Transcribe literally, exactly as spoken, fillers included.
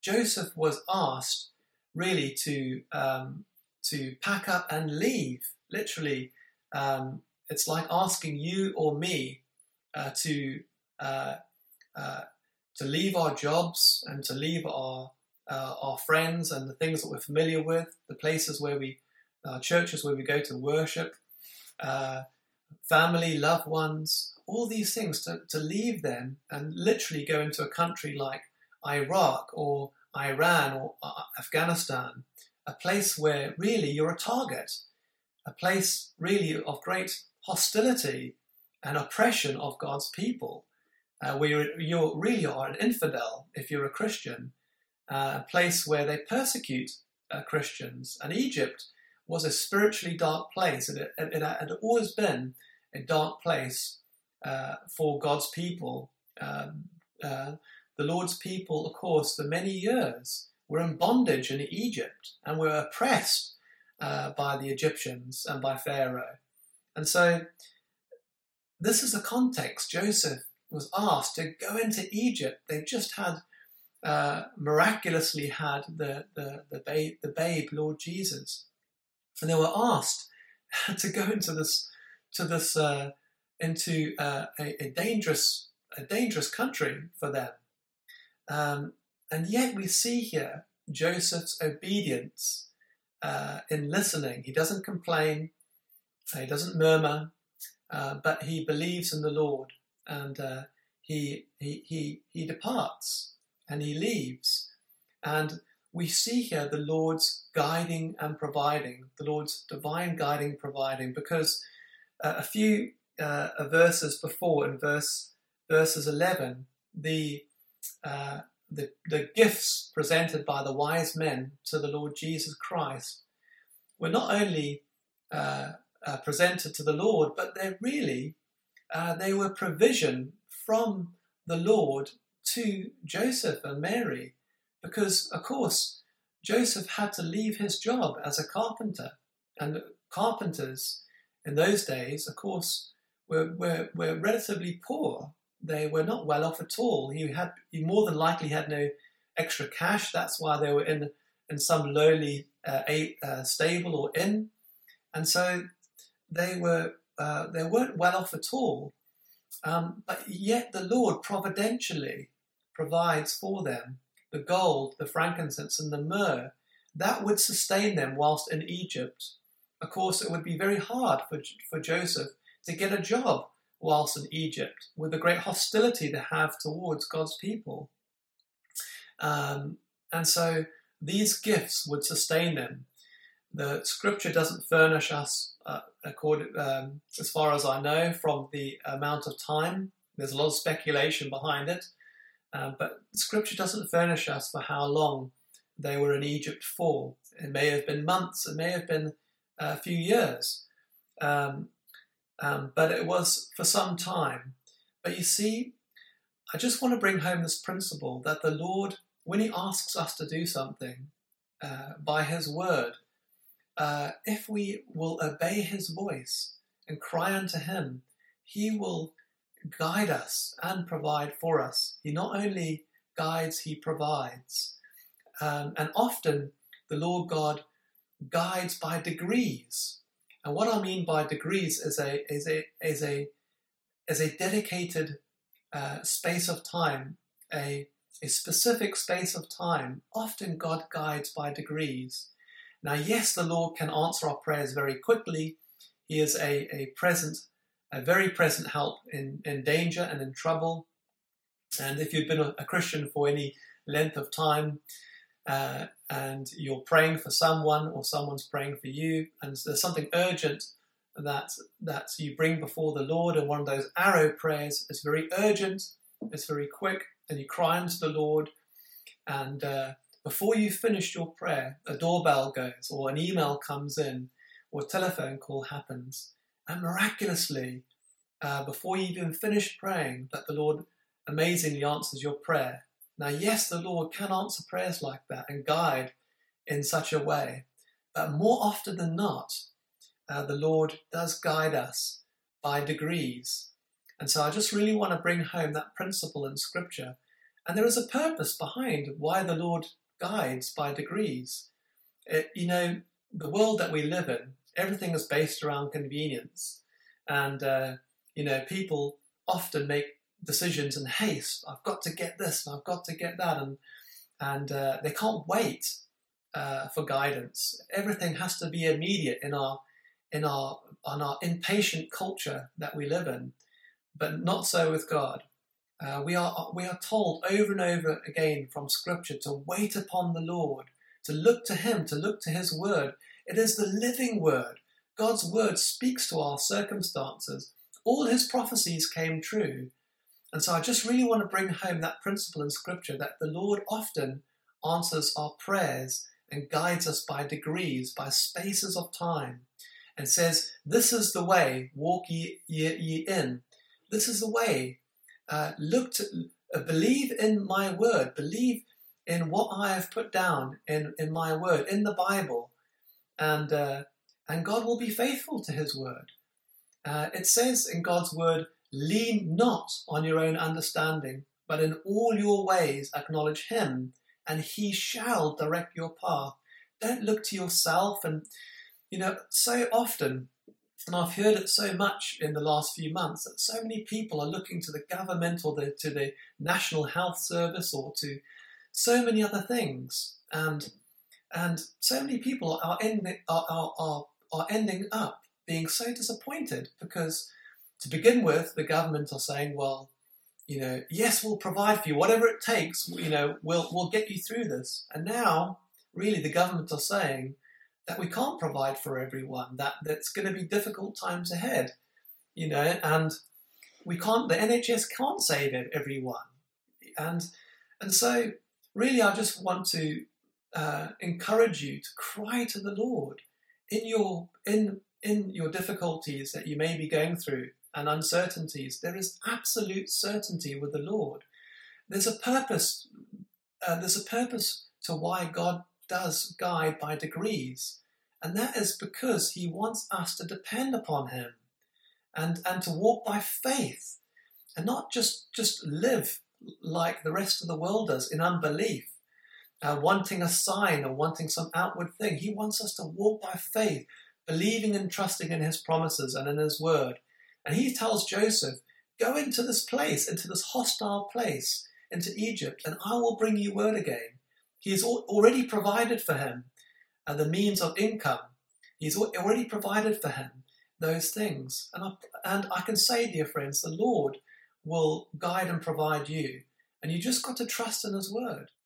Joseph was asked really to um, to pack up and leave. Literally, um, it's like asking you or me uh, to uh, uh, to leave our jobs and to leave our uh, our friends and the things that we're familiar with, the places where we, uh, churches where we go to worship, uh, family, loved ones, all these things, to, to leave them and literally go into a country like Iraq or Iran or uh, Afghanistan, a place where really you're a target, a place really of great hostility and oppression of God's people, uh, where you really are an infidel if you're a Christian, uh, a place where they persecute uh, Christians. And Egypt was a spiritually dark place. It, it, it had always been a dark place uh, for God's people. Um, uh, the Lord's people, of course, for many years were in bondage in Egypt and were oppressed uh, by the Egyptians and by Pharaoh. And so this is the context. Joseph was asked to go into Egypt. They just had uh, miraculously had the, the, the, babe, the babe, Lord Jesus. And they were asked to go into this, to this, uh, into uh, a, a dangerous, a dangerous country for them. Um, and yet we see here Joseph's obedience uh, in listening. He doesn't complain, he doesn't murmur, uh, but he believes in the Lord, and uh, he, he he he departs and he leaves. And we see here the Lord's guiding and providing, the Lord's divine guiding, providing, because uh, a few uh, verses before, in verse verses eleven, the Uh, the, the gifts presented by the wise men to the Lord Jesus Christ were not only uh, uh, presented to the Lord, but they really, uh, they were provision from the Lord to Joseph and Mary, because, of course, Joseph had to leave his job as a carpenter, and carpenters in those days, of course, were, were, were relatively poor. They were not well off at all. He had, he more than likely had no extra cash. That's why they were in in some lowly uh, a, uh, stable or inn, and so they were uh, they weren't well off at all. Um, but yet the Lord providentially provides for them the gold, the frankincense, and the myrrh that would sustain them whilst in Egypt. Of course, it would be very hard for for Joseph to get a job whilst in Egypt, with the great hostility they have towards God's people. Um, and so these gifts would sustain them. The scripture doesn't furnish us, uh, according, um, as far as I know, from the amount of time. There's a lot of speculation behind it. Uh, but scripture doesn't furnish us for how long they were in Egypt for. It may have been months, it may have been a few years. Um, Um, but it was for some time. But you see, I just want to bring home this principle that the Lord, when he asks us to do something uh, by his word, uh, if we will obey his voice and cry unto him, he will guide us and provide for us. He not only guides, he provides. Um, and often the Lord God guides by degrees. And what I mean by degrees is a is a is a is a dedicated uh, space of time, a a specific space of time. Often God guides by degrees. Now, yes, the Lord can answer our prayers very quickly. He is a a present, a very present help in in danger and in trouble. And if you've been a, a Christian for any length of time, Uh, and you're praying for someone or someone's praying for you, and there's something urgent that that you bring before the Lord, and one of those arrow prayers is very urgent, it's very quick, and you cry unto the Lord, and uh, before you finish your prayer, a doorbell goes, or an email comes in, or a telephone call happens, and miraculously, uh, before you even finish praying, that the Lord amazingly answers your prayer. Now, yes, the Lord can answer prayers like that and guide in such a way, but more often than not, uh, the Lord does guide us by degrees. And so I just really want to bring home that principle in Scripture And there is a purpose behind why the Lord guides by degrees. It, you know, the world that we live in, everything is based around convenience. And, uh, you know, people often make decisions in haste. I've got to get this and I've got to get that. And, and uh, they can't wait uh, for guidance. Everything has to be immediate in our, in our, on our impatient culture that we live in. But not so with God. Uh, we are we are told over and over again from Scripture to wait upon the Lord, to look to Him, to look to His Word. It is the living Word. God's Word speaks to our circumstances. All His prophecies came true. And so I just really want to bring home that principle in Scripture that the Lord often answers our prayers and guides us by degrees, by spaces of time, and says, this is the way, walk ye, ye, ye in. This is the way. Uh, look to, uh, believe in my word, believe in what I have put down in, in my word, in the Bible, and uh, and God will be faithful to His word. Uh, it says in God's word, lean not on your own understanding, but in all your ways acknowledge Him, and He shall direct your path. Don't look to yourself. And, you know, so often, and I've heard it so much in the last few months, that so many people are looking to the government or the, to the National Health Service or to so many other things. And and so many people are, ending, are, are, are, are ending up being so disappointed because, to begin with, the government are saying, well, you know, yes, we'll provide for you, whatever it takes, you know, we'll, we'll get you through this. And now, really, the government are saying that we can't provide for everyone, that that's going to be difficult times ahead, you know, and we can't, the N H S can't save everyone. And and so really I just want to uh, encourage you to cry to the Lord in your, in, in your difficulties that you may be going through and uncertainties. There is absolute certainty with the Lord. There's a purpose, uh, there's a purpose to why God does guide by degrees, and that is because He wants us to depend upon Him and, and to walk by faith and not just, just live like the rest of the world does in unbelief, uh, wanting a sign or wanting some outward thing. He wants us to walk by faith, believing and trusting in His promises and in His word. And He tells Joseph, go into this place, into this hostile place, into Egypt, and I will bring you word again. He has already provided for him uh, the means of income. He's already provided for him those things. And I, and I can say, dear friends, the Lord will guide and provide you. And you just got to trust in His word.